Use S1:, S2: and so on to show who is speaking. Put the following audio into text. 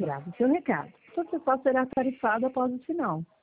S1: aguardo o seu recado. Sua pessoal será tarifado após o sinal.